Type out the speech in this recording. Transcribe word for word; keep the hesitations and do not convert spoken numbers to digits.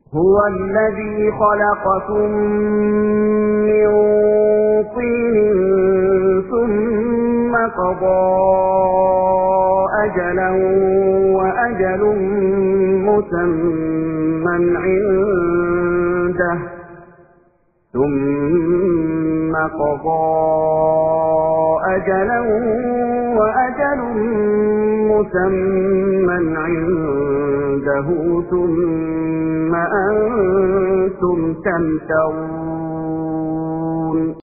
هو الذي خلقكم من طين ثم قضى أجلا وأجل مسمى عنده ثم قضى أجلا وأجل مسمى عنده ثم أنتم تمترون